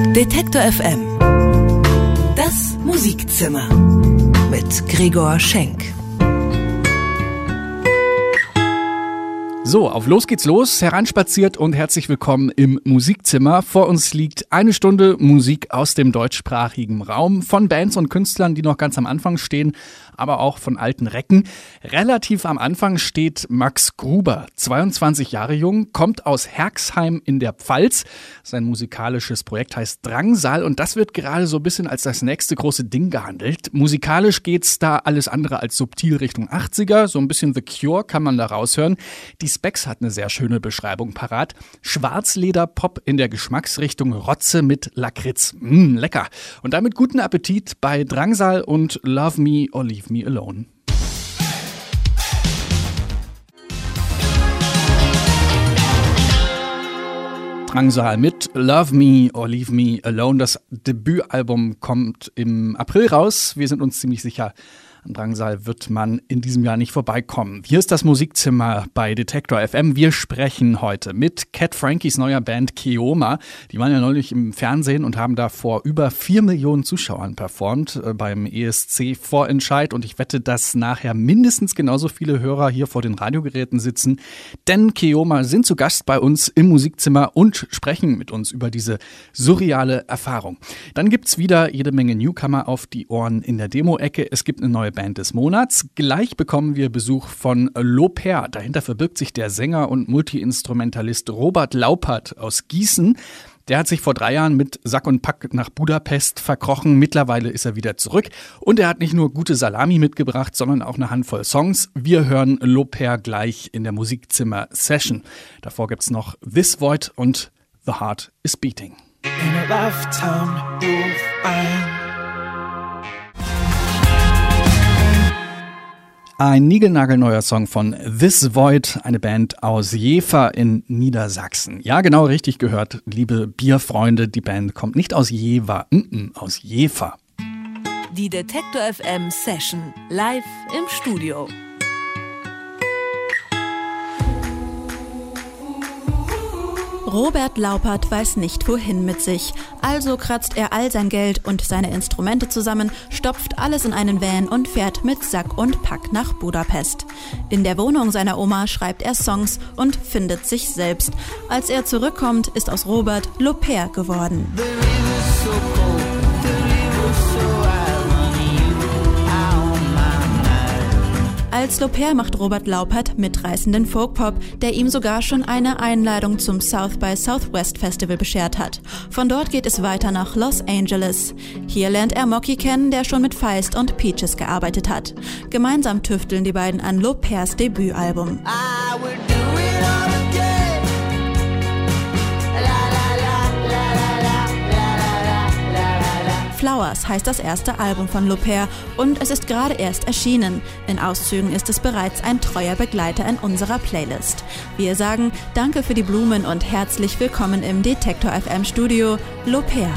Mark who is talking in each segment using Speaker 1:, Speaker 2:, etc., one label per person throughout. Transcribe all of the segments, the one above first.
Speaker 1: Detektor FM. Das Musikzimmer mit Gregor Schenk.
Speaker 2: So, auf los geht's los, hereinspaziert und herzlich willkommen im Musikzimmer. Vor uns liegt eine Stunde Musik aus dem deutschsprachigen Raum, von Bands und Künstlern, die noch ganz am Anfang stehen, aber auch von alten Recken. Relativ am Anfang steht Max Gruber, 22 Jahre jung, kommt aus Herxheim in der Pfalz. Sein musikalisches Projekt heißt Drangsal und das wird gerade so ein bisschen als das nächste große Ding gehandelt. Musikalisch geht's da alles andere als subtil Richtung 80er, so ein bisschen The Cure kann man da raushören. Die Specs hat eine sehr schöne Beschreibung parat. Schwarzleder-Pop in der Geschmacksrichtung Rotze mit Lakritz. Lecker. Und damit guten Appetit bei Drangsal und Love Me or Leave Me Alone. Drangsal mit Love Me or Leave Me Alone. Das Debütalbum kommt im April raus. Wir sind uns ziemlich sicher, an Drangsal wird man in diesem Jahr nicht vorbeikommen. Hier ist das Musikzimmer bei Detektor FM. Wir sprechen heute mit Cat Frankies neuer Band Keoma. Die waren ja neulich im Fernsehen und haben da vor über 4 Millionen Zuschauern performt beim ESC-Vorentscheid. Und ich wette, dass nachher mindestens genauso viele Hörer hier vor den Radiogeräten sitzen. Denn Keoma sind zu Gast bei uns im Musikzimmer und sprechen mit uns über diese surreale Erfahrung. Dann gibt's wieder jede Menge Newcomer auf die Ohren in der Demo-Ecke. Es gibt eine neue Band des Monats. Gleich bekommen wir Besuch von Loper. Dahinter verbirgt sich der Sänger und Multi-Instrumentalist Robert Laupert aus Gießen. Der hat sich vor 3 Jahren mit Sack und Pack nach Budapest verkrochen. Mittlerweile ist er wieder zurück. Und er hat nicht nur gute Salami mitgebracht, sondern auch eine Handvoll Songs. Wir hören Loper gleich in der Musikzimmer-Session. Davor gibt's noch This Void und The Heart is Beating.
Speaker 3: In a lifetime you'll find.
Speaker 2: Ein niegelnagelneuer Song von This Void, eine Band aus Jever in Niedersachsen. Ja, genau richtig gehört, liebe Bierfreunde, die Band kommt nicht aus Jever, aus Jever.
Speaker 1: Die Detektor FM Session live im Studio.
Speaker 4: Robert Laupert weiß nicht, wohin mit sich. Also kratzt er all sein Geld und seine Instrumente zusammen, stopft alles in einen Van und fährt mit Sack und Pack nach Budapest. In der Wohnung seiner Oma schreibt er Songs und findet sich selbst. Als er zurückkommt, ist aus Robert Loper geworden. Als Loper macht Robert Laupert mitreißenden Folkpop, der ihm sogar schon eine Einladung zum South by Southwest Festival beschert hat. Von dort geht es weiter nach Los Angeles. Hier lernt er Mocky kennen, der schon mit Feist und Peaches gearbeitet hat. Gemeinsam tüfteln die beiden an Lopers Debütalbum. Flowers heißt das erste Album von Loper und es ist gerade erst erschienen. In Auszügen ist es bereits ein treuer Begleiter in unserer Playlist. Wir sagen Danke für die Blumen und herzlich willkommen im Detektor FM Studio, Loper.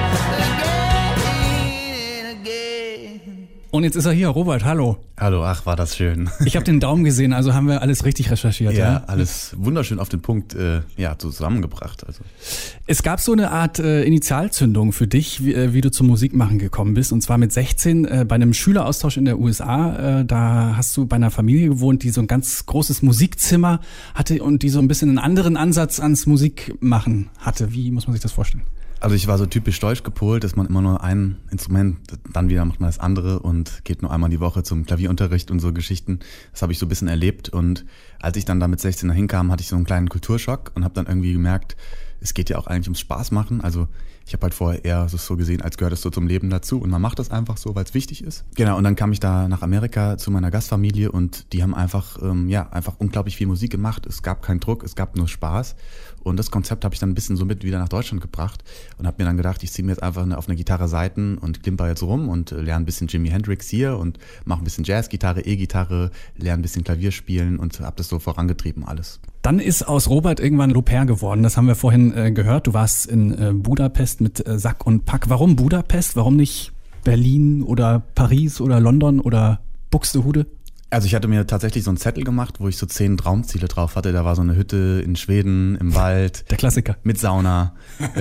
Speaker 2: Und jetzt ist er hier, Robert, hallo.
Speaker 5: Hallo, ach, war das schön.
Speaker 2: Ich habe den Daumen gesehen, also haben wir alles richtig recherchiert.
Speaker 5: Ja, alles wunderschön auf den Punkt zusammengebracht. Also.
Speaker 2: Es gab so eine Art Initialzündung für dich, wie du zum Musikmachen gekommen bist. Und zwar mit 16 bei einem Schüleraustausch in der USA. Da hast du bei einer Familie gewohnt, die so ein ganz großes Musikzimmer hatte und die so ein bisschen einen anderen Ansatz ans Musikmachen hatte. Wie muss man sich das vorstellen?
Speaker 5: Also ich war so typisch deutsch gepolt, dass man immer nur ein Instrument, dann wieder macht man das andere und geht nur einmal die Woche zum Klavierunterricht und so Geschichten. Das habe ich so ein bisschen erlebt und als ich dann da mit 16 dahin kam, hatte ich so einen kleinen Kulturschock und habe dann irgendwie gemerkt, es geht ja auch eigentlich ums Spaß machen. Also ich habe halt vorher eher so gesehen, als gehört es so zum Leben dazu und man macht das einfach so, weil es wichtig ist. Genau, und dann kam ich da nach Amerika zu meiner Gastfamilie und die haben einfach unglaublich viel Musik gemacht. Es gab keinen Druck, es gab nur Spaß. Und das Konzept habe ich dann ein bisschen so mit wieder nach Deutschland gebracht und habe mir dann gedacht, ich ziehe mir jetzt einfach auf eine Gitarre Saiten und klimper jetzt rum und lerne ein bisschen Jimi Hendrix hier und mache ein bisschen Jazzgitarre, E-Gitarre, lerne ein bisschen Klavier spielen und habe das so vorangetrieben alles.
Speaker 2: Dann ist aus Robert irgendwann Loper geworden, das haben wir vorhin gehört. Du warst in Budapest mit Sack und Pack. Warum Budapest? Warum nicht Berlin oder Paris oder London oder Buxtehude?
Speaker 5: Also ich hatte mir tatsächlich so einen Zettel gemacht, wo ich so 10 Traumziele drauf hatte. Da war so eine Hütte in Schweden, im Wald.
Speaker 2: Der Klassiker.
Speaker 5: Mit Sauna.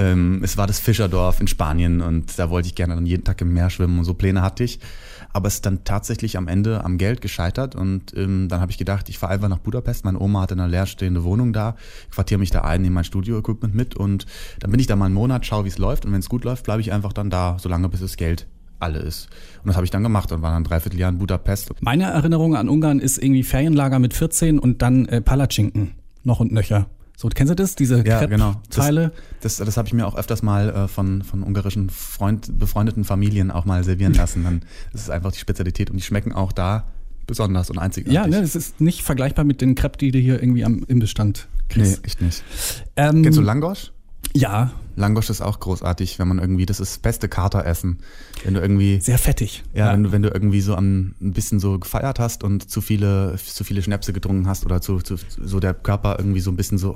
Speaker 5: Es war das Fischerdorf in Spanien und da wollte ich gerne dann jeden Tag im Meer schwimmen und so Pläne hatte ich. Aber es ist dann tatsächlich am Ende am Geld gescheitert und dann habe ich gedacht, ich fahre einfach nach Budapest. Meine Oma hatte eine leerstehende Wohnung da, quartiere mich da ein, nehme mein Studio-Equipment mit und dann bin ich da mal einen Monat, schaue, wie es läuft und wenn es gut läuft, bleibe ich einfach dann da, solange bis das Geld alle ist. Und das habe ich dann gemacht und war dann 3/4 Jahr in Budapest.
Speaker 2: Meine Erinnerung an Ungarn ist irgendwie Ferienlager mit 14 und dann Palatschinken, noch und nöcher. So, kennst du das? Diese Crepe-Teile?
Speaker 5: Das habe ich mir auch öfters mal von ungarischen befreundeten Familien auch mal servieren lassen. Das ist einfach die Spezialität und die schmecken auch da besonders und einzigartig.
Speaker 2: Ja, ne, es ist nicht vergleichbar mit den Crepe, die du hier irgendwie am Imbissstand kriegst.
Speaker 5: Nee, echt nicht. Kennst du Langosch?
Speaker 2: Ja.
Speaker 5: Langosch ist auch großartig, wenn man irgendwie, das ist das beste Kateressen. Wenn du irgendwie.
Speaker 2: Sehr fettig.
Speaker 5: Ja, wenn du irgendwie so ein bisschen so gefeiert hast und zu viele Schnäpse getrunken hast oder so der Körper irgendwie so ein bisschen so,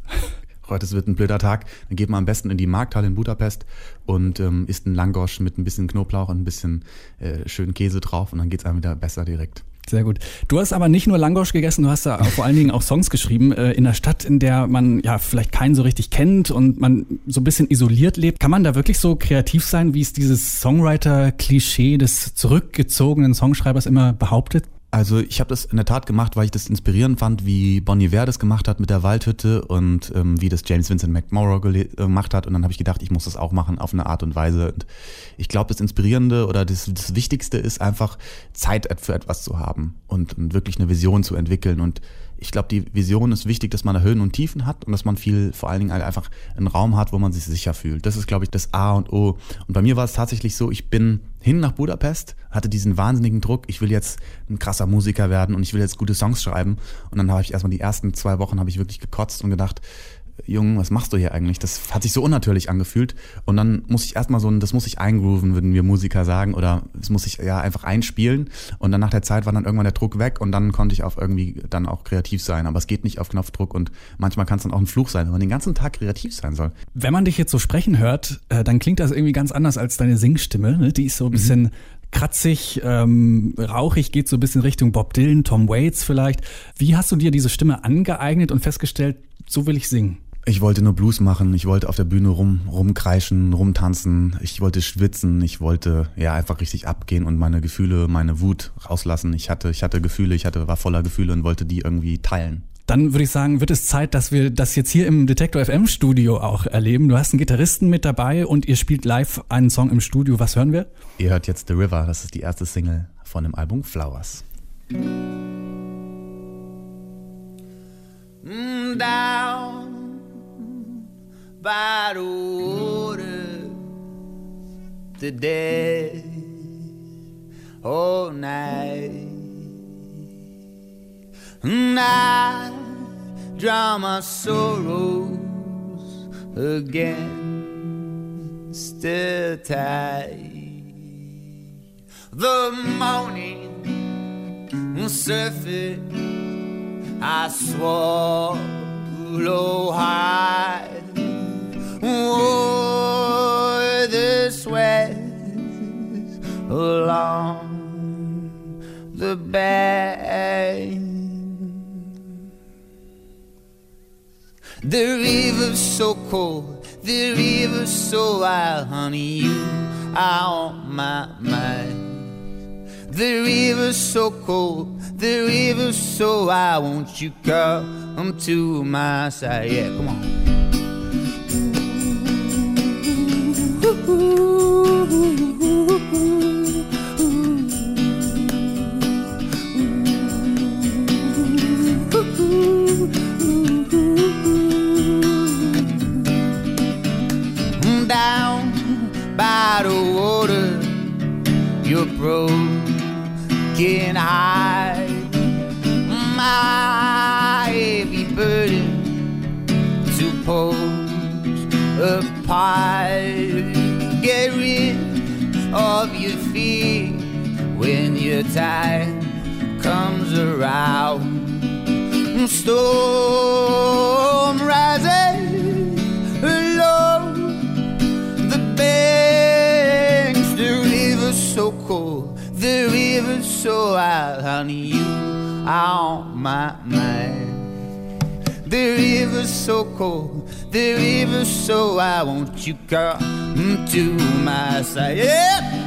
Speaker 5: heute wird ein blöder Tag, dann geht man am besten in die Markthalle in Budapest und isst einen Langosch mit ein bisschen Knoblauch und ein bisschen schönen Käse drauf und dann geht's einem wieder besser direkt.
Speaker 2: Sehr gut. Du hast aber nicht nur Langosch gegessen, du hast da vor allen Dingen auch Songs geschrieben in einer Stadt, in der man ja vielleicht keinen so richtig kennt und man so ein bisschen isoliert lebt. Kann man da wirklich so kreativ sein, wie es dieses Songwriter-Klischee des zurückgezogenen Songschreibers immer behauptet?
Speaker 5: Also ich habe das in der Tat gemacht, weil ich das inspirierend fand, wie Bon Iver das gemacht hat mit der Waldhütte und wie das James Vincent McMorrow gemacht hat. Und dann habe ich gedacht, ich muss das auch machen auf eine Art und Weise. Und ich glaube, das Inspirierende oder das Wichtigste ist einfach, Zeit für etwas zu haben und wirklich eine Vision zu entwickeln. Und ich glaube, die Vision ist wichtig, dass man da Höhen und Tiefen hat und dass man vor allen Dingen einfach einen Raum hat, wo man sich sicher fühlt. Das ist, glaube ich, das A und O. Und bei mir war es tatsächlich so, ich bin hin nach Budapest, hatte diesen wahnsinnigen Druck, ich will jetzt ein krasser Musiker werden und ich will jetzt gute Songs schreiben. Und dann habe ich erstmal die ersten 2 Wochen habe ich wirklich gekotzt und gedacht, Junge, was machst du hier eigentlich? Das hat sich so unnatürlich angefühlt. Und dann muss ich erstmal das muss ich eingrooven, würden wir Musiker sagen, oder das muss ich ja einfach einspielen. Und dann nach der Zeit war dann irgendwann der Druck weg und dann konnte ich irgendwie dann auch kreativ sein. Aber es geht nicht auf Knopfdruck und manchmal kann es dann auch ein Fluch sein, wenn man den ganzen Tag kreativ sein soll.
Speaker 2: Wenn man dich jetzt so sprechen hört, dann klingt das irgendwie ganz anders als deine Singstimme, ne? Die ist so ein bisschen kratzig, rauchig, geht so ein bisschen Richtung Bob Dylan, Tom Waits vielleicht. Wie hast du dir diese Stimme angeeignet und festgestellt, so will ich singen?
Speaker 5: Ich wollte nur Blues machen, ich wollte auf der Bühne rumkreischen, rumtanzen, ich wollte schwitzen, ich wollte ja einfach richtig abgehen und meine Gefühle, meine Wut rauslassen. Ich hatte Gefühle, war voller Gefühle und wollte die irgendwie teilen.
Speaker 2: Dann würde ich sagen, wird es Zeit, dass wir das jetzt hier im Detektor FM Studio auch erleben. Du hast einen Gitarristen mit dabei und ihr spielt live einen Song im Studio. Was hören wir?
Speaker 5: Ihr hört jetzt The River, das ist die erste Single von dem Album Flowers.
Speaker 6: Down by the water today, all night, and I drown my sorrows again, still tight. The morning surface I swallow high. Oh, the sweat along the bank. The river's so cold, the river's so wild, honey, you are on my mind. The river's so cold, the river's so wild, won't you come to my side? Yeah, come on. Down by the water, you're broken high, my heavy burden to post apart. Get rid of your fear when your time comes around. Storm rising along the banks, the river's so cold, the river's so wild, honey, you on my mind. The river's so cold, the river's so wild, won't you come to my side? Yeah!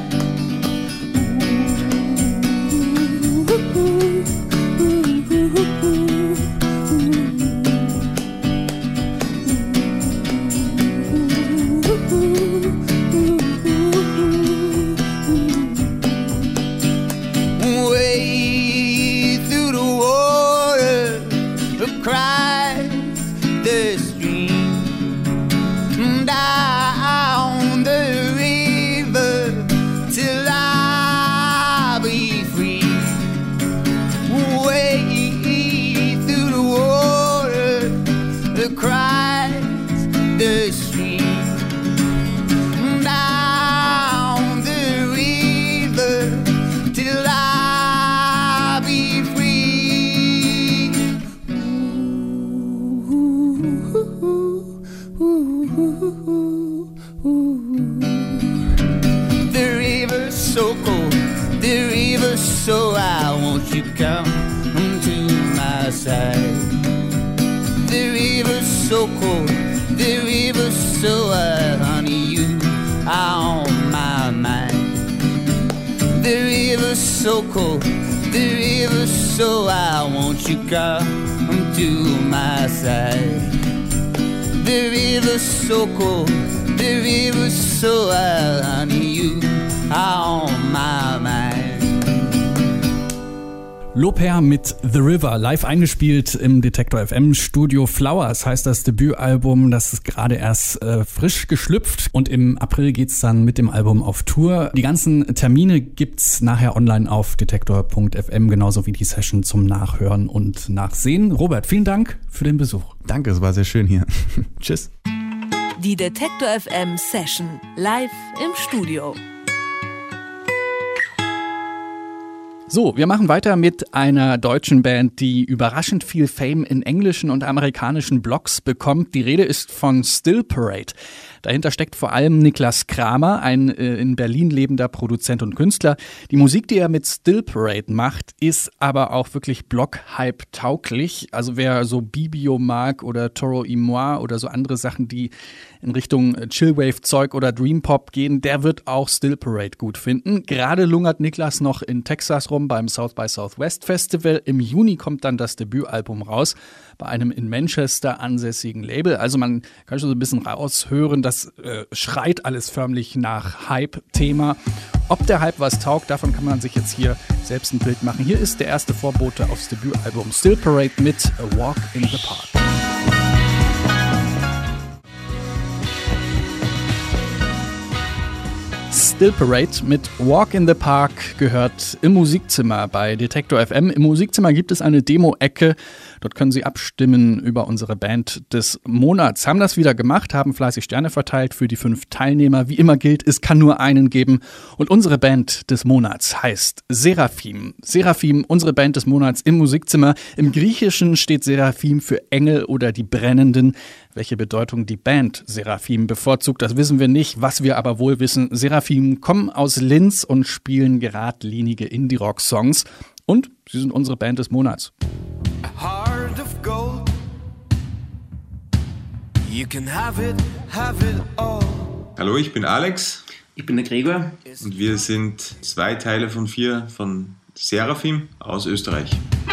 Speaker 6: So I won't you come to my side. The river's so cold, the river's so wild, honey, you are on my mind. The river's so cold, the river's so wild, won't you come to my side. The river's so cold, the river's so wild, honey, you are on my mind.
Speaker 2: Loper mit The River, live eingespielt im Detektor FM Studio. Flowers heißt das Debütalbum, das ist gerade erst frisch geschlüpft und im April geht's dann mit dem Album auf Tour. Die ganzen Termine gibt's nachher online auf detektor.fm, genauso wie die Session zum Nachhören und Nachsehen. Robert, vielen Dank für den Besuch.
Speaker 5: Danke, es war sehr schön hier. Tschüss.
Speaker 1: Die Detektor FM Session, live im Studio.
Speaker 2: So, wir machen weiter mit einer deutschen Band, die überraschend viel Fame in englischen und amerikanischen Blogs bekommt. Die Rede ist von Still Parade. Dahinter steckt vor allem Niklas Kramer, ein in Berlin lebender Produzent und Künstler. Die Musik, die er mit Still Parade macht, ist aber auch wirklich Blog-Hype-tauglich. Also wer so Bibio mag oder Toro y Moi oder so andere Sachen, die in Richtung Chillwave-Zeug oder Dream-Pop gehen, der wird auch Still Parade gut finden. Gerade lungert Niklas noch in Texas rum beim South by Southwest Festival. Im Juni kommt dann das Debütalbum raus bei einem in Manchester ansässigen Label. Also man kann schon so ein bisschen raushören, das schreit alles förmlich nach Hype-Thema. Ob der Hype was taugt, davon kann man sich jetzt hier selbst ein Bild machen. Hier ist der erste Vorbote aufs Debütalbum Still Parade mit A Walk in the Park. Still Parade mit Walk in the Park gehört im Musikzimmer bei Detektor FM. Im Musikzimmer gibt es eine Demo-Ecke. Dort können Sie abstimmen über unsere Band des Monats. Haben das wieder gemacht, haben fleißig Sterne verteilt für die 5 Teilnehmer. Wie immer gilt, es kann nur einen geben. Und unsere Band des Monats heißt Seraphim. Seraphim, unsere Band des Monats im Musikzimmer. Im Griechischen steht Seraphim für Engel oder die Brennenden. Welche Bedeutung die Band Seraphim bevorzugt, das wissen wir nicht. Was wir aber wohl wissen, Seraphim kommen aus Linz und spielen geradlinige Indie-Rock-Songs. Und sie sind unsere Band des Monats.
Speaker 3: A heart of gold. You can have it all.
Speaker 7: Hallo, ich bin Alex.
Speaker 8: Ich bin der Gregor.
Speaker 7: Und wir sind 2 Teile von 4 von Seraphim aus Österreich.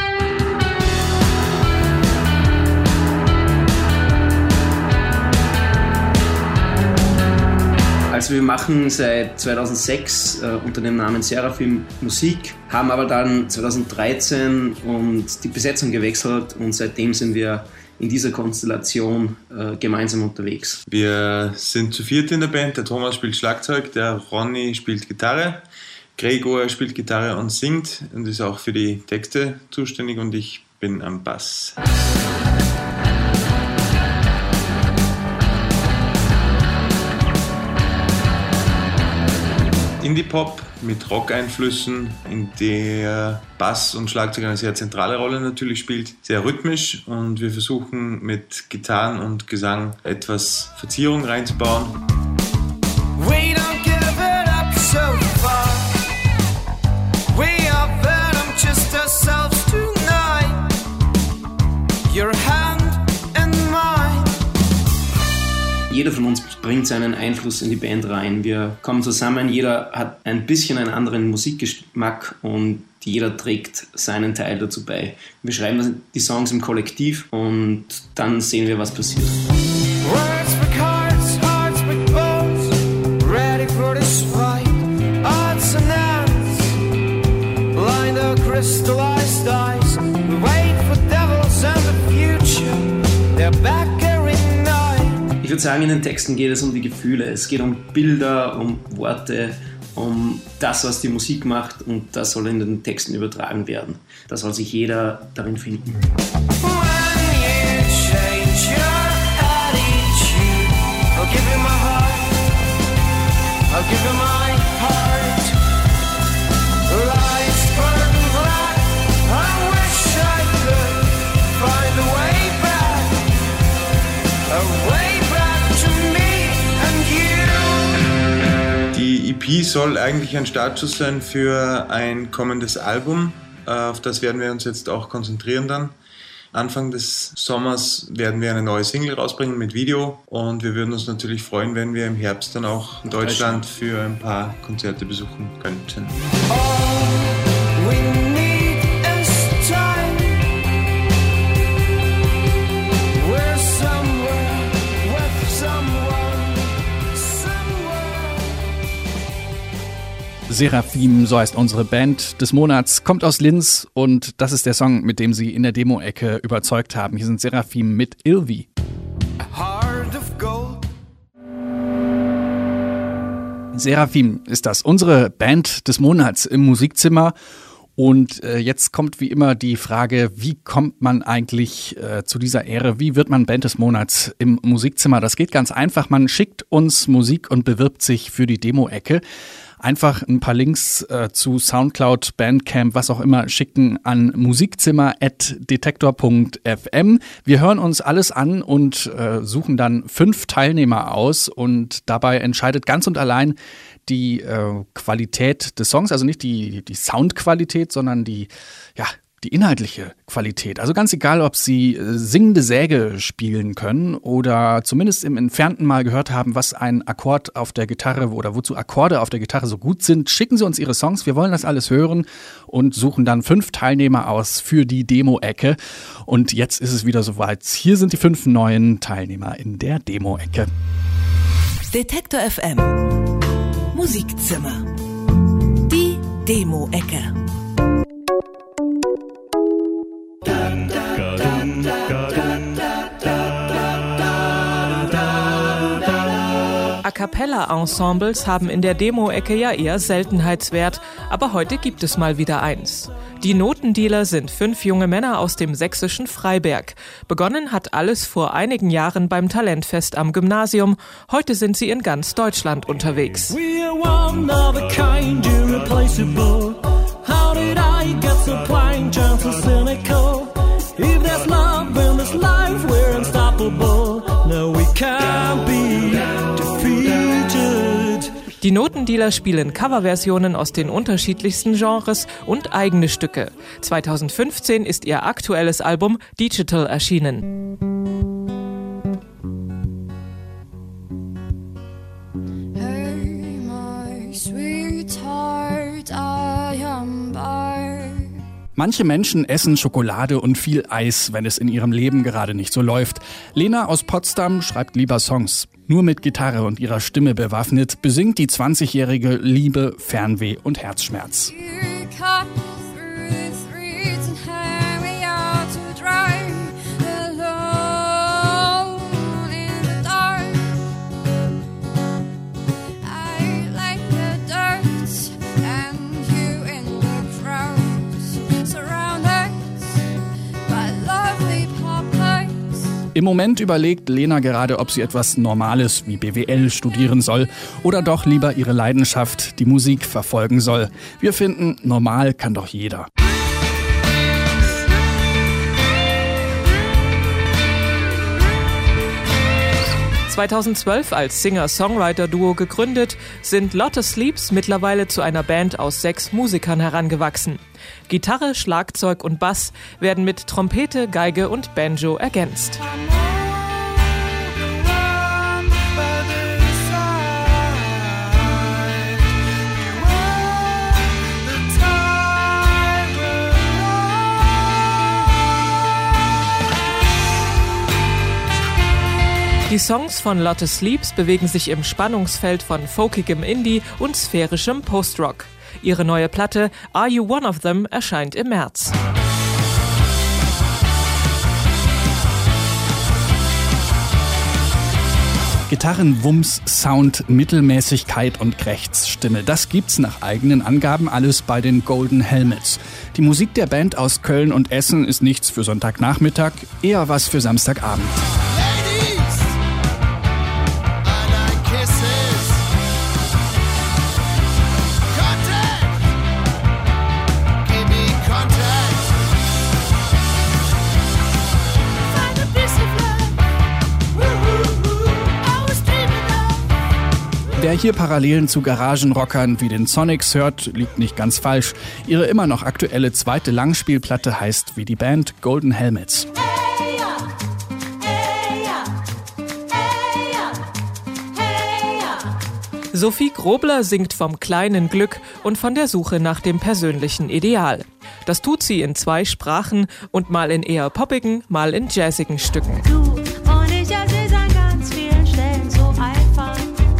Speaker 8: Also wir machen seit 2006 unter dem Namen Seraphim Musik, haben aber dann 2013 und die Besetzung gewechselt und seitdem sind wir in dieser Konstellation gemeinsam unterwegs.
Speaker 7: Wir sind zu 4 in der Band. Der Thomas spielt Schlagzeug, der Ronny spielt Gitarre, Gregor spielt Gitarre und singt und ist auch für die Texte zuständig und ich bin am Bass. Indie-Pop mit Rock-Einflüssen, in der Bass und Schlagzeug eine sehr zentrale Rolle natürlich spielt, sehr rhythmisch und wir versuchen mit Gitarren und Gesang etwas Verzierung reinzubauen.
Speaker 3: We don't give it up so far. We are venom, just ourselves tonight.
Speaker 8: Jeder von uns bringt seinen Einfluss in die Band rein. Wir kommen zusammen, jeder hat ein bisschen einen anderen Musikgeschmack und jeder trägt seinen Teil dazu bei. Wir schreiben die Songs im Kollektiv und dann sehen wir, was passiert.
Speaker 3: Words for cards, hearts for bones, ready for this fight. Odds and ends, blind or crystallized eyes. We wait for devils and the future. They're back every night.
Speaker 8: Ich würde sagen, in den Texten geht es um die Gefühle. Es geht um Bilder, um Worte, um das, was die Musik macht, und das soll in den Texten übertragen werden. Da soll sich jeder darin finden.
Speaker 7: Die EP soll eigentlich ein Startschuss sein für ein kommendes Album. Auf das werden wir uns jetzt auch konzentrieren dann. Anfang des Sommers werden wir eine neue Single rausbringen mit Video und wir würden uns natürlich freuen, wenn wir im Herbst dann auch Deutschland für ein paar Konzerte besuchen könnten.
Speaker 2: Seraphim, so heißt unsere Band des Monats, kommt aus Linz und das ist der Song, mit dem sie in der Demo-Ecke überzeugt haben. Hier sind Seraphim mit Ilvi. Seraphim ist das, unsere Band des Monats im Musikzimmer. Und jetzt kommt wie immer die Frage, wie kommt man eigentlich zu dieser Ehre? Wie wird man Band des Monats im Musikzimmer? Das geht ganz einfach, man schickt uns Musik und bewirbt sich für die Demo-Ecke. Einfach ein paar Links zu Soundcloud, Bandcamp, was auch immer schicken an musikzimmer@detektor.fm. Wir hören uns alles an und suchen dann 5 Teilnehmer aus und dabei entscheidet ganz und allein die Qualität des Songs, also nicht die Soundqualität, sondern die inhaltliche Qualität. Also ganz egal, ob Sie singende Säge spielen können oder zumindest im Entfernten mal gehört haben, was ein Akkord auf der Gitarre oder wozu Akkorde auf der Gitarre so gut sind, schicken Sie uns Ihre Songs. Wir wollen das alles hören und suchen dann 5 Teilnehmer aus für die Demo-Ecke. Und jetzt ist es wieder soweit. Hier sind die 5 neuen Teilnehmer in der Demo-Ecke.
Speaker 1: Detektor FM Musikzimmer. Die Demo-Ecke.
Speaker 9: A Cappella-Ensembles haben in der Demo-Ecke ja eher Seltenheitswert, aber heute gibt es mal wieder eins. Die Notendealer sind 5 junge Männer aus dem sächsischen Freiberg. Begonnen hat alles vor einigen Jahren beim Talentfest am Gymnasium. Heute sind sie in ganz Deutschland unterwegs.
Speaker 10: We are one of a kind, irreplaceable. How did I get so blind, just so cynical? If there's love in this life, we're unstoppable. No, we can't be defeated.
Speaker 9: Die Notendealer spielen Coverversionen aus den unterschiedlichsten Genres und eigene Stücke. 2015 ist ihr aktuelles Album Digital erschienen.
Speaker 11: Hey, my sweetheart, I am by.
Speaker 2: Manche Menschen essen Schokolade und viel Eis, wenn es in ihrem Leben gerade nicht so läuft. Lena aus Potsdam schreibt lieber Songs. Nur mit Gitarre und ihrer Stimme bewaffnet besingt die 20-jährige Liebe, Fernweh und Herzschmerz. Im Moment überlegt Lena gerade, ob sie etwas Normales wie BWL studieren soll oder doch lieber ihre Leidenschaft, die Musik, verfolgen soll. Wir finden, normal kann doch jeder.
Speaker 9: ...2012 als Singer-Songwriter-Duo gegründet, sind Lotte Sleeps mittlerweile zu einer Band aus 6 Musikern herangewachsen. Gitarre, Schlagzeug und Bass werden mit Trompete, Geige und Banjo ergänzt. Die Songs von Lotte Sleeps bewegen sich im Spannungsfeld von folkigem Indie und sphärischem Post-Rock. Ihre neue Platte Are You One of Them erscheint im März.
Speaker 2: Gitarren, Wumms, Sound, Mittelmäßigkeit und Krächzstimme. Das gibt's nach eigenen Angaben alles bei den Golden Helmets. Die Musik der Band aus Köln und Essen ist nichts für Sonntagnachmittag, eher was für Samstagabend. Wer hier Parallelen zu Garagenrockern wie den Sonics hört, liegt nicht ganz falsch. Ihre immer noch aktuelle zweite Langspielplatte heißt wie die Band Golden Helmets.
Speaker 9: Sophie Grobler singt vom kleinen Glück und von der Suche nach dem persönlichen Ideal. Das tut sie in 2 Sprachen und mal in eher poppigen, mal in jazzigen Stücken.
Speaker 12: Und ich erzähl's an ganz vielen Stellen so einfach.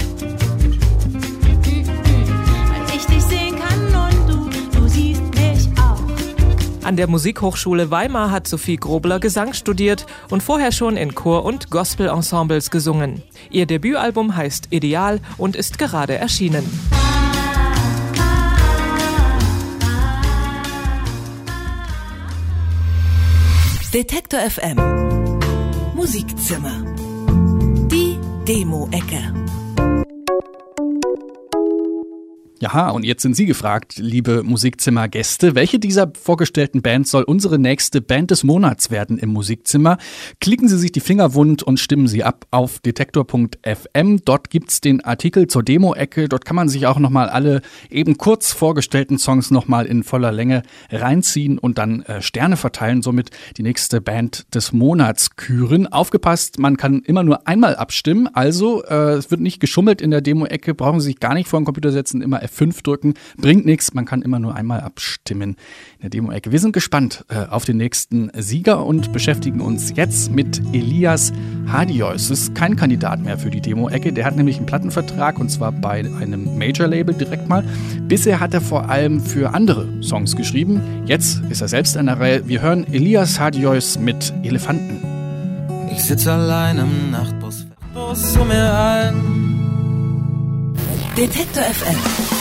Speaker 12: Weil ich dich sehen kann und du siehst mich auch.
Speaker 9: An der Musikhochschule Weimar hat Sophie Grobler Gesang studiert und vorher schon in Chor- und Gospel-Ensembles gesungen. Ihr Debütalbum heißt Ideal und ist gerade erschienen.
Speaker 1: Detektor FM Musikzimmer. Die Demo-Ecke.
Speaker 2: Ja, und jetzt sind Sie gefragt, liebe Musikzimmer-Gäste. Welche dieser vorgestellten Bands soll unsere nächste Band des Monats werden im Musikzimmer? Klicken Sie sich die Finger wund und stimmen Sie ab auf detektor.fm. Dort gibt's den Artikel zur Demo-Ecke. Dort kann man sich auch nochmal alle eben kurz vorgestellten Songs nochmal in voller Länge reinziehen und dann Sterne verteilen, somit die nächste Band des Monats küren. Aufgepasst, man kann immer nur einmal abstimmen. Also, es wird nicht geschummelt in der Demo-Ecke. Brauchen Sie sich gar nicht vor den Computer setzen, immer F5 drücken, bringt nichts, man kann immer nur einmal abstimmen in der Demo-Ecke. Wir sind gespannt auf den nächsten Sieger und beschäftigen uns jetzt mit Elias Hadios. Das ist kein Kandidat mehr für die Demo-Ecke, der hat nämlich einen Plattenvertrag und zwar bei einem Major-Label direkt mal. Bisher hat er vor allem für andere Songs geschrieben, jetzt ist er selbst an der Reihe. Wir hören Elias Hadios mit Elefanten.
Speaker 3: Ich sitze allein im Nachtbus, zu mir ein.
Speaker 1: Detektor FM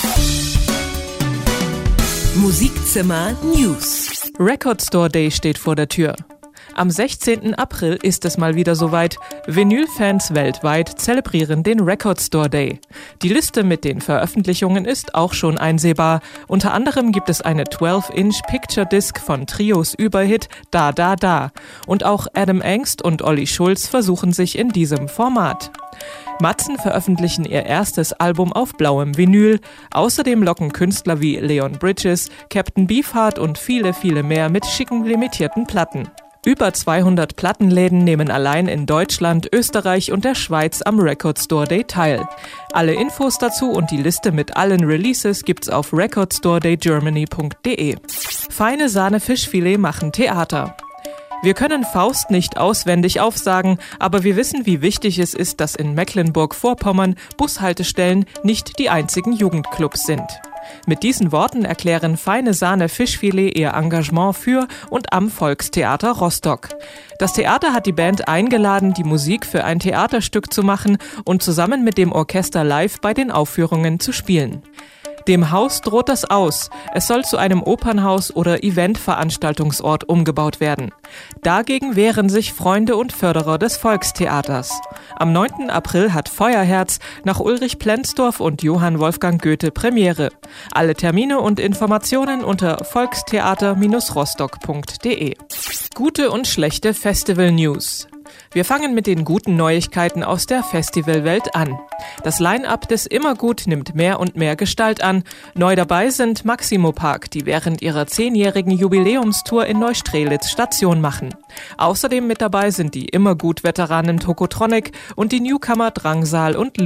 Speaker 1: Musikzimmer News.
Speaker 9: Record Store Day steht vor der Tür. Am 16. April ist es mal wieder soweit. Vinyl-Fans weltweit zelebrieren den Record Store Day. Die Liste mit den Veröffentlichungen ist auch schon einsehbar. Unter anderem gibt es eine 12-Inch Picture Disc von Trios Überhit Da Da Da. Und auch Adam Engst und Olli Schulz versuchen sich in diesem Format. Matzen veröffentlichen ihr erstes Album auf blauem Vinyl. Außerdem locken Künstler wie Leon Bridges, Captain Beefheart und viele, viele mehr mit schicken limitierten Platten. Über 200 Plattenläden nehmen allein in Deutschland, Österreich und der Schweiz am Record Store Day teil. Alle Infos dazu und die Liste mit allen Releases gibt's auf recordstoredaygermany.de. Feine Sahne Fischfilet machen Theater. Wir können Faust nicht auswendig aufsagen, aber wir wissen, wie wichtig es ist, dass in Mecklenburg-Vorpommern Bushaltestellen nicht die einzigen Jugendclubs sind. Mit diesen Worten erklären Feine Sahne Fischfilet ihr Engagement für und am Volkstheater Rostock. Das Theater hat die Band eingeladen, die Musik für ein Theaterstück zu machen und zusammen mit dem Orchester live bei den Aufführungen zu spielen. Dem Haus droht das aus. Es soll zu einem Opernhaus oder Eventveranstaltungsort umgebaut werden. Dagegen wehren sich Freunde und Förderer des Volkstheaters. Am 9. April hat Feuerherz nach Ulrich Plenzdorf und Johann Wolfgang Goethe Premiere. Alle Termine und Informationen unter volkstheater-rostock.de. Gute und schlechte Festival-News. Wir fangen mit den guten Neuigkeiten aus der Festivalwelt an. Das Line-Up des Immergut nimmt mehr und mehr Gestalt an. Neu dabei sind Maximo Park, die während ihrer 10-jährigen Jubiläumstour in Neustrelitz Station machen. Außerdem mit dabei sind die Immergut-Veteranen Tokotronic und die Newcomer Drangsal und Lou.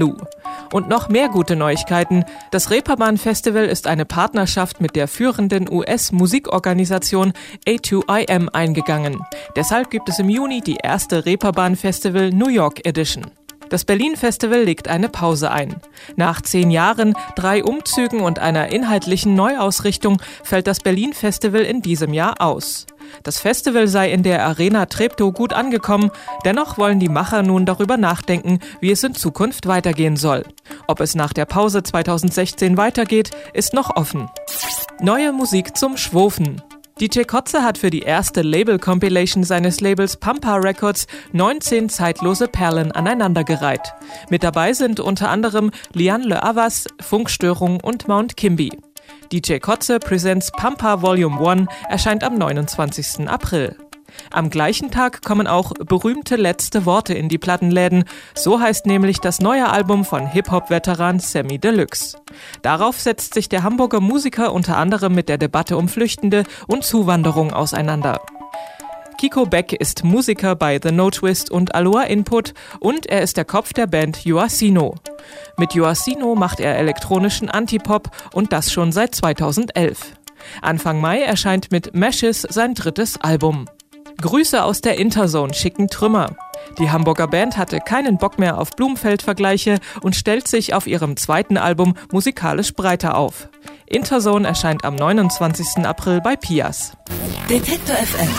Speaker 9: Und noch mehr gute Neuigkeiten. Das Reeperbahn-Festival ist eine Partnerschaft mit der führenden US-Musikorganisation A2IM eingegangen. Deshalb gibt es im Juni die erste Reeperbahn-Festival New York Edition. Das Berlin-Festival legt eine Pause ein. Nach 10 Jahren, 3 Umzügen und einer inhaltlichen Neuausrichtung fällt das Berlin-Festival in diesem Jahr aus. Das Festival sei in der Arena Treptow gut angekommen, dennoch wollen die Macher nun darüber nachdenken, wie es in Zukunft weitergehen soll. Ob es nach der Pause 2016 weitergeht, ist noch offen. Neue Musik zum Schwofen. DJ Kotze hat für die erste Label-Compilation seines Labels Pampa Records 19 zeitlose Perlen aneinandergereiht. Mit dabei sind unter anderem Liane Le Havas, Funkstörung und Mount Kimby. DJ Kotze Presents Pampa Volume 1 erscheint am 29. April. Am gleichen Tag kommen auch berühmte letzte Worte in die Plattenläden. So heißt nämlich das neue Album von Hip-Hop-Veteran Samy Deluxe. Darauf setzt sich der Hamburger Musiker unter anderem mit der Debatte um Flüchtende und Zuwanderung auseinander. Kiko Beck ist Musiker bei The No Twist und Aloha Input und er ist der Kopf der Band Yoasino. Mit Yoasino macht er elektronischen Antipop und das schon seit 2011. Anfang Mai erscheint mit Meshes sein 3. Album. Grüße aus der Interzone schicken Trümmer. Die Hamburger Band hatte keinen Bock mehr auf Blumfeld-Vergleiche und stellt sich auf ihrem 2. Album musikalisch breiter auf. Interzone erscheint am 29. April bei Pias.
Speaker 1: Detektor FM.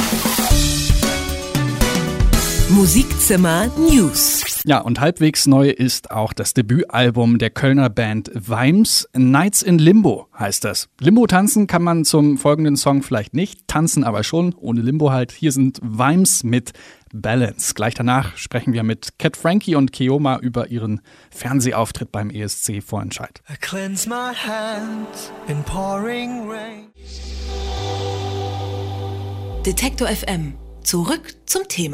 Speaker 1: Musikzimmer News.
Speaker 2: Ja, und halbwegs neu ist auch das Debütalbum der Kölner Band Vimes. Nights in Limbo heißt das. Limbo tanzen kann man zum folgenden Song vielleicht nicht, tanzen aber schon, ohne Limbo halt. Hier sind Vimes mit Balance. Gleich danach sprechen wir mit Cat Frankie und Keoma über ihren Fernsehauftritt beim ESC Vorentscheid.
Speaker 3: I cleanse my hands in pouring rain.
Speaker 1: Detektor FM. Zurück zum Thema.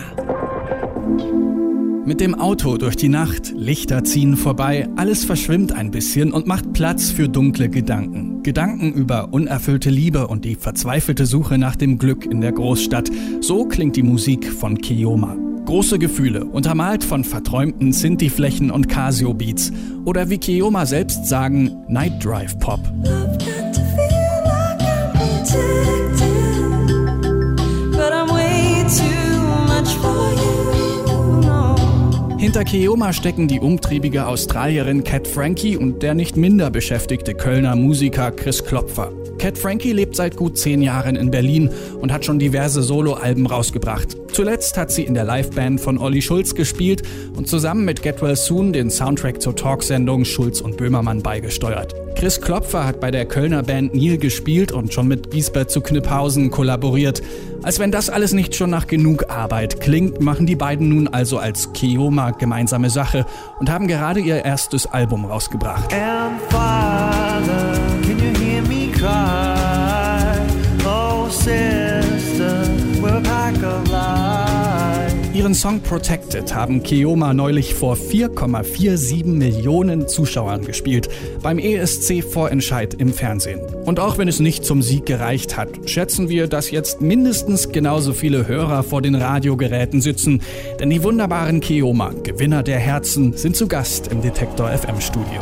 Speaker 2: Mit dem Auto durch die Nacht, Lichter ziehen vorbei, alles verschwimmt ein bisschen und macht Platz für dunkle Gedanken. Gedanken über unerfüllte Liebe und die verzweifelte Suche nach dem Glück in der Großstadt. So klingt die Musik von Keoma. Große Gefühle, untermalt von verträumten Sinti-Flächen und Casio-Beats. Oder wie Keoma selbst sagen, Night Drive Pop. Hinter Keoma stecken die umtriebige Australierin Cat Frankie und der nicht minder beschäftigte Kölner Musiker Chris Klopfer. Cat Frankie lebt seit gut 10 Jahren in Berlin und hat schon diverse Soloalben rausgebracht. Zuletzt hat sie in der Liveband von Olli Schulz gespielt und zusammen mit Get Well Soon den Soundtrack zur Talksendung Schulz und Böhmermann beigesteuert. Chris Klopfer hat bei der Kölner Band Nil gespielt und schon mit Giesbert zu Kniphausen kollaboriert. Als wenn das alles nicht schon nach genug Arbeit klingt, machen die beiden nun also als Keoma gemeinsame Sache und haben gerade ihr erstes Album rausgebracht.
Speaker 3: And Father, can you hear me cry? Oh sister, we're a pack of lies.
Speaker 2: Ihren Song Protected haben Keoma neulich vor 4,47 Millionen Zuschauern gespielt, beim ESC-Vorentscheid im Fernsehen. Und auch wenn es nicht zum Sieg gereicht hat, schätzen wir, dass jetzt mindestens genauso viele Hörer vor den Radiogeräten sitzen. Denn die wunderbaren Keoma, Gewinner der Herzen, sind zu Gast im Detektor FM Studio.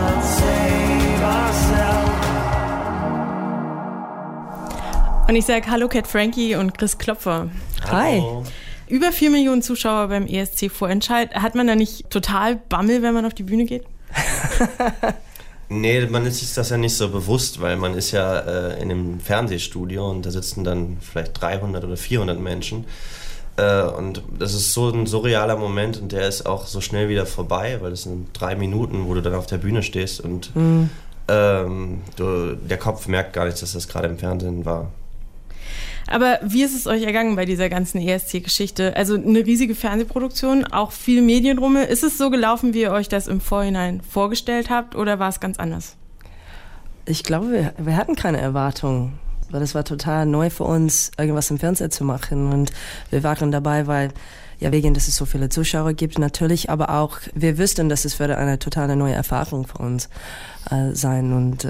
Speaker 13: Und ich sage Hallo Cat Frankie und Chris Klopfer.
Speaker 14: Hi.
Speaker 13: Über 4 Millionen Zuschauer beim ESC-Vorentscheid. Hat man da nicht total Bammel, wenn man auf die Bühne geht?
Speaker 14: Nee, man ist sich das ja nicht so bewusst, weil man ist ja in einem Fernsehstudio und da sitzen dann vielleicht 300 oder 400 Menschen. Und das ist so ein surrealer Moment und der ist auch so schnell wieder vorbei, weil es sind 3 Minuten, wo du dann auf der Bühne stehst und der Kopf merkt gar nicht, dass das gerade im Fernsehen war.
Speaker 13: Aber wie ist es euch ergangen bei dieser ganzen ESC-Geschichte? Also eine riesige Fernsehproduktion, auch viel Medienrummel. Ist es so gelaufen, wie ihr euch das im Vorhinein vorgestellt habt oder war es ganz anders?
Speaker 15: Ich glaube, wir hatten keine Erwartungen, weil es war total neu für uns, irgendwas im Fernsehen zu machen. Und wir waren dabei, weil, ja, wegen, dass es so viele Zuschauer gibt natürlich, aber auch, wir wussten, dass es würde eine totale neue Erfahrung für uns sein. Und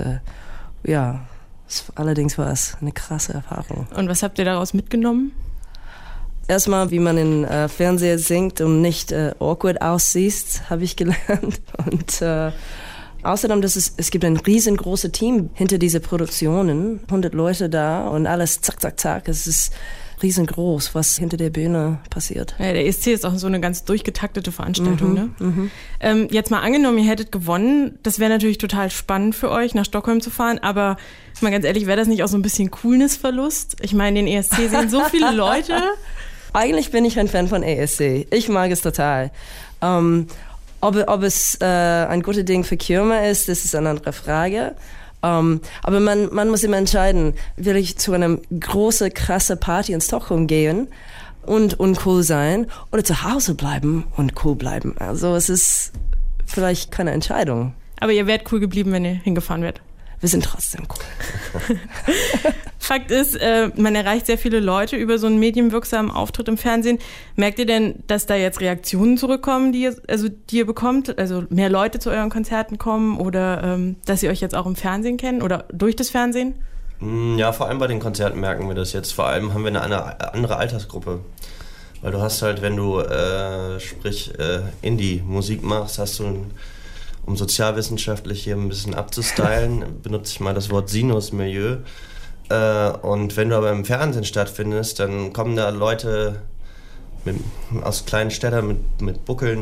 Speaker 15: allerdings war es eine krasse Erfahrung.
Speaker 13: Und was habt ihr daraus mitgenommen?
Speaker 15: Erstmal, wie man in Fernseher singt und nicht awkward aussieht, habe ich gelernt. Und außerdem, es gibt ein riesengroßes Team hinter diese Produktionen, 100 Leute da und alles zack, zack, zack. Es ist riesengroß, was hinter der Bühne passiert.
Speaker 13: Ja, der ESC ist auch so eine ganz durchgetaktete Veranstaltung. Ne? Jetzt mal angenommen, ihr hättet gewonnen, das wäre natürlich total spannend für euch, nach Stockholm zu fahren, aber mal ganz ehrlich, wäre das nicht auch so ein bisschen Coolness-Verlust? Ich meine, den ESC sehen so viele Leute.
Speaker 15: Eigentlich bin ich ein Fan von ESC. Ich mag es total. Ob es ein gutes Ding für Kürmer ist, das ist eine andere Frage. Aber man muss immer entscheiden, will ich zu einer großen, krassen Party in Stockholm gehen und cool sein oder zu Hause bleiben und cool bleiben. Also es ist vielleicht keine Entscheidung.
Speaker 13: Aber ihr wärt cool geblieben, wenn ihr hingefahren wärt.
Speaker 15: Wir sind trotzdem cool.
Speaker 13: Fakt ist, man erreicht sehr viele Leute über so einen medienwirksamen Auftritt im Fernsehen. Merkt ihr denn, dass da jetzt Reaktionen zurückkommen, die ihr bekommt? Also mehr Leute zu euren Konzerten kommen oder dass sie euch jetzt auch im Fernsehen kennen oder durch das Fernsehen?
Speaker 14: Ja, vor allem bei den Konzerten merken wir das jetzt. Vor allem haben wir eine andere Altersgruppe. Weil du hast halt, wenn du Indie-Musik machst, hast du um sozialwissenschaftlich hier ein bisschen abzustylen, benutze ich mal das Wort Sinus-Milieu. Und wenn du aber im Fernsehen stattfindest, dann kommen da Leute aus kleinen Städten mit Buckeln.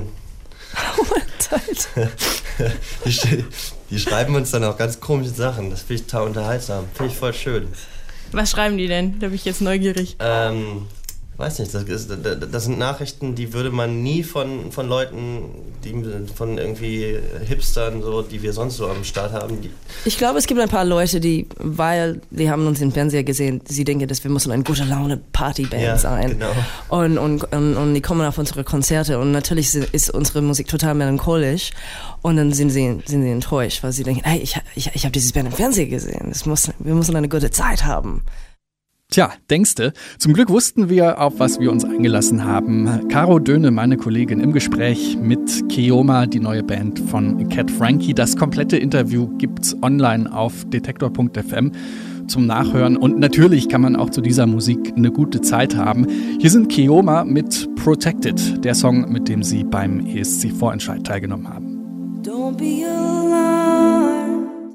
Speaker 14: Die schreiben uns dann auch ganz komische Sachen. Das finde ich total unterhaltsam. Finde ich voll schön.
Speaker 13: Was schreiben die denn? Da bin ich jetzt neugierig.
Speaker 14: Weiß nicht, das sind Nachrichten, die würde man nie von Leuten, von irgendwie Hipstern, so, die wir sonst so am Start haben.
Speaker 15: Ich glaube, es gibt ein paar Leute, weil die haben uns im Fernseher gesehen, sie denken, dass wir müssen eine gute Laune Partyband sein. Genau. Und die kommen auf unsere Konzerte und natürlich ist unsere Musik total melancholisch und dann sind sie enttäuscht, weil sie denken, hey, ich habe dieses Band im Fernseher gesehen, wir müssen eine gute Zeit haben.
Speaker 2: Tja, denkste. Zum Glück wussten wir, auf was wir uns eingelassen haben. Caro Döhne, meine Kollegin, im Gespräch mit Keoma, die neue Band von Cat Frankie. Das komplette Interview gibt's online auf detektor.fm zum Nachhören. Und natürlich kann man auch zu dieser Musik eine gute Zeit haben. Hier sind Keoma mit Protected, der Song, mit dem sie beim ESC-Vorentscheid teilgenommen haben.
Speaker 16: Don't be alarmed.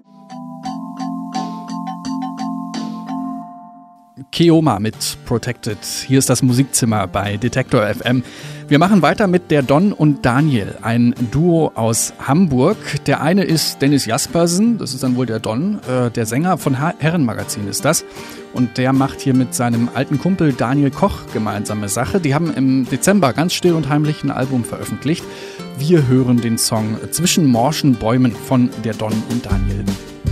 Speaker 2: Keoma mit Protected. Hier ist das Musikzimmer bei Detektor FM. Wir machen weiter mit der Don und Daniel, ein Duo aus Hamburg. Der eine ist Dennis Jaspersen, das ist dann wohl der Don, der Sänger von Herrenmagazin ist das. Und der macht hier mit seinem alten Kumpel Daniel Koch gemeinsame Sache. Die haben im Dezember ganz still und heimlich ein Album veröffentlicht. Wir hören den Song Zwischen morschen Bäumen von der Don und Daniel.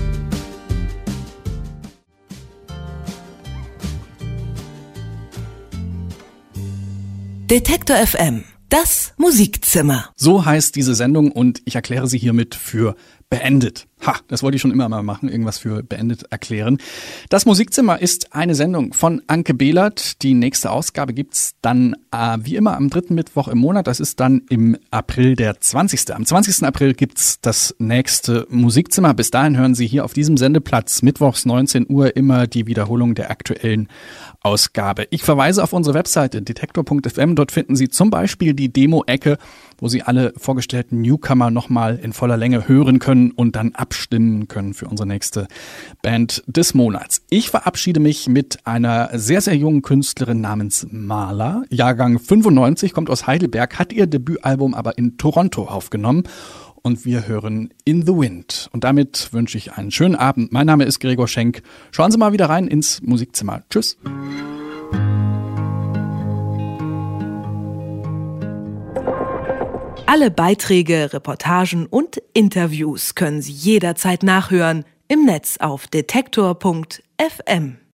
Speaker 1: Detektor FM, das Musikzimmer.
Speaker 2: So heißt diese Sendung und ich erkläre sie hiermit für beendet. Das wollte ich schon immer mal machen, irgendwas für beendet erklären. Das Musikzimmer ist eine Sendung von Anke Behlert. Die nächste Ausgabe gibt's dann wie immer am 3. Mittwoch im Monat. Das ist dann im April der 20. Am 20. April gibt's das nächste Musikzimmer. Bis dahin hören Sie hier auf diesem Sendeplatz mittwochs 19 Uhr immer die Wiederholung der aktuellen Ausgabe. Ich verweise auf unsere Webseite detektor.fm. Dort finden Sie zum Beispiel die Demo-Ecke, wo Sie alle vorgestellten Newcomer nochmal in voller Länge hören können und dann abstimmen können für unsere nächste Band des Monats. Ich verabschiede mich mit einer sehr, sehr jungen Künstlerin namens Marla. Jahrgang 95, kommt aus Heidelberg, hat ihr Debütalbum aber in Toronto aufgenommen. Und wir hören In the Wind. Und damit wünsche ich einen schönen Abend. Mein Name ist Gregor Schenk. Schauen Sie mal wieder rein ins Musikzimmer. Tschüss.
Speaker 1: Alle Beiträge, Reportagen und Interviews können Sie jederzeit nachhören im Netz auf detektor.fm.